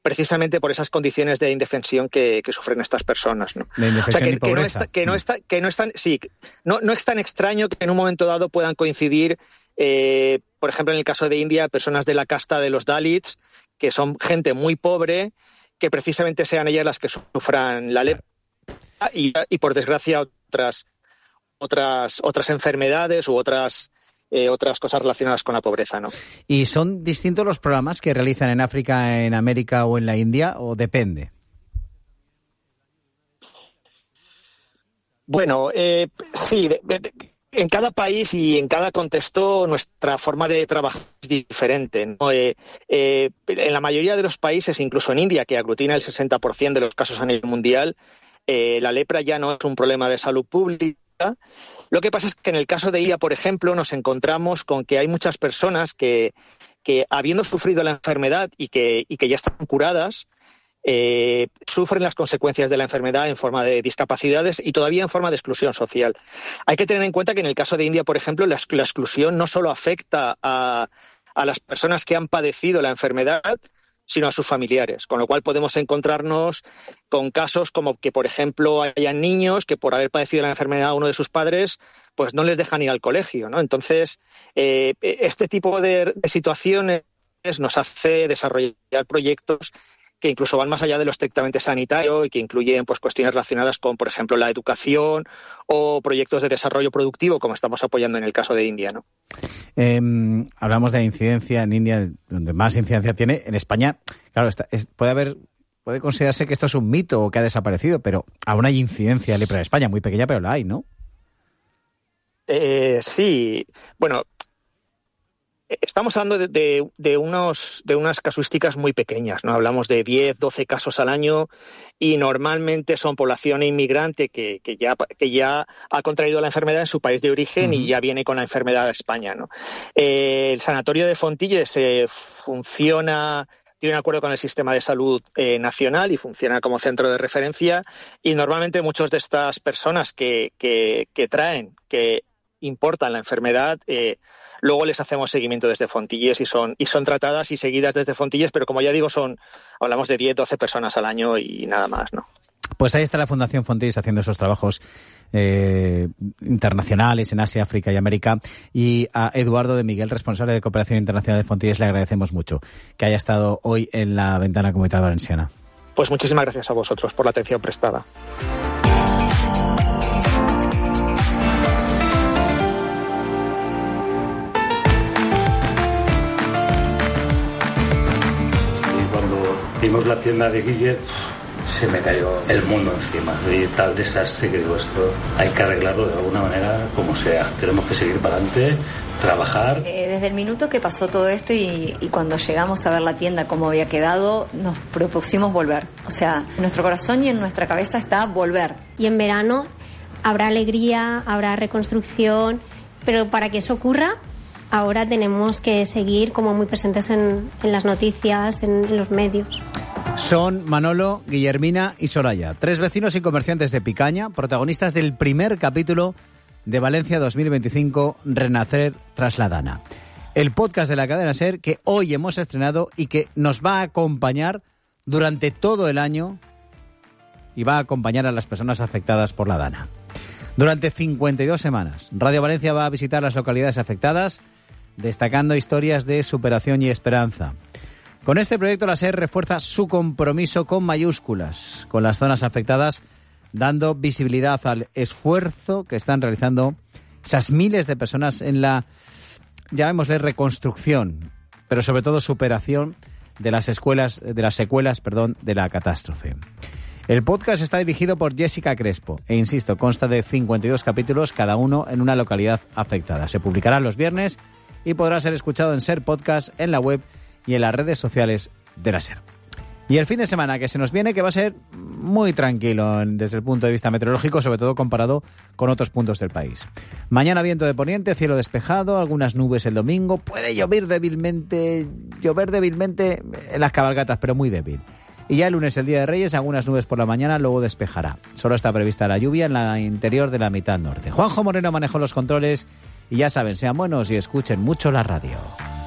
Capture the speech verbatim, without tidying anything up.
precisamente por esas condiciones de indefensión que, que sufren estas personas, ¿no? De indefensión, o sea, que, y que no pobreza. está, que no está, que no están, sí, no, no es tan extraño que en un momento dado puedan coincidir, eh, por ejemplo, en el caso de India, personas de la casta de los Dalits, que son gente muy pobre, que precisamente sean ellas las que sufran la lepra y, y por desgracia otras otras otras enfermedades u otras eh, otras cosas relacionadas con la pobreza, ¿no? ¿Y son distintos los programas que realizan en África, en América o en la India, o depende? Bueno, eh, sí, de, de, en cada país y en cada contexto nuestra forma de trabajar es diferente, ¿no? Eh, eh, en la mayoría de los países, incluso en India, que aglutina el sesenta por ciento de los casos a nivel mundial, eh, la lepra ya no es un problema de salud pública. Lo que pasa es que en el caso de India, por ejemplo, nos encontramos con que hay muchas personas que, que habiendo sufrido la enfermedad y que, y que ya están curadas, Eh, sufren las consecuencias de la enfermedad en forma de discapacidades y todavía en forma de exclusión social. Hay que tener en cuenta que en el caso de India, por ejemplo, la, la exclusión no solo afecta a, a las personas que han padecido la enfermedad, sino a sus familiares, con lo cual podemos encontrarnos con casos como que, por ejemplo, hayan niños que por haber padecido la enfermedad a uno de sus padres, pues no les dejan ir al colegio, ¿no? Entonces, eh, este tipo de, de situaciones nos hace desarrollar proyectos que incluso van más allá de lo estrictamente sanitario y que incluyen pues cuestiones relacionadas con, por ejemplo, la educación o proyectos de desarrollo productivo, como estamos apoyando en el caso de India, ¿no? Eh, hablamos de incidencia en India, donde más incidencia tiene. En España, claro, está, es, puede haber, puede considerarse que esto es un mito o que ha desaparecido, pero aún hay incidencia de lepra en España, muy pequeña, pero la hay, ¿no? Eh, sí, bueno. Estamos hablando de, de, de, unos, de unas casuísticas muy pequeñas, ¿no? Hablamos de diez, doce casos al año y normalmente son población inmigrante que, que, ya, que ya ha contraído la enfermedad en su país de origen uh-huh. y ya viene con la enfermedad a España, ¿no? Eh, el sanatorio de Fontilles eh, funciona, tiene un acuerdo con el sistema de salud eh, nacional y funciona como centro de referencia y normalmente muchas de estas personas que, que, que traen, que importan la enfermedad, eh, luego les hacemos seguimiento desde Fontilles y son y son tratadas y seguidas desde Fontilles, pero como ya digo, son hablamos de diez, doce personas al año y nada más, ¿no? Pues ahí está la Fundación Fontilles haciendo esos trabajos eh, internacionales en Asia, África y América. Y a Eduardo de Miguel, responsable de Cooperación Internacional de Fontilles, le agradecemos mucho que haya estado hoy en la Ventana Comunitaria Valenciana. Pues muchísimas gracias a vosotros por la atención prestada. Vimos la tienda de Guille, se me cayó el mundo encima. Y tal desastre que digo, esto hay que arreglarlo de alguna manera, como sea. Tenemos que seguir para adelante, trabajar. Eh, desde el minuto que pasó todo esto y, y cuando llegamos a ver la tienda cómo había quedado, nos propusimos volver. O sea, en nuestro corazón y en nuestra cabeza está volver. Y en verano habrá alegría, habrá reconstrucción, pero para que eso ocurra, ahora tenemos que seguir como muy presentes en, en las noticias, en, en los medios. Son Manolo, Guillermina y Soraya, tres vecinos y comerciantes de Picaña, protagonistas del primer capítulo de Valencia dos mil veinticinco, Renacer tras la Dana. El podcast de la cadena SER que hoy hemos estrenado y que nos va a acompañar durante todo el año y va a acompañar a las personas afectadas por la Dana. Durante cincuenta y dos semanas, Radio Valencia va a visitar las localidades afectadas, destacando historias de superación y esperanza. Con este proyecto la SER refuerza su compromiso con mayúsculas con las zonas afectadas, dando visibilidad al esfuerzo que están realizando esas miles de personas en la, llamémosle, reconstrucción, pero sobre todo superación de las escuelas, de las secuelas, perdón, de la catástrofe. El podcast está dirigido por Jessica Crespo e, insisto, consta de cincuenta y dos capítulos, cada uno en una localidad afectada. Se publicará los viernes y podrá ser escuchado en SER Podcast, en la web y en las redes sociales de la SER. Y el fin de semana que se nos viene, que va a ser muy tranquilo desde el punto de vista meteorológico, sobre todo comparado con otros puntos del país. Mañana viento de poniente, cielo despejado, algunas nubes el domingo, puede llover débilmente, llover débilmente en las cabalgatas, pero muy débil. Y ya el lunes, el Día de Reyes, algunas nubes por la mañana, luego despejará. Solo está prevista la lluvia en la interior de la mitad norte. Juanjo Moreno manejó los controles y ya saben, sean buenos y escuchen mucho la radio.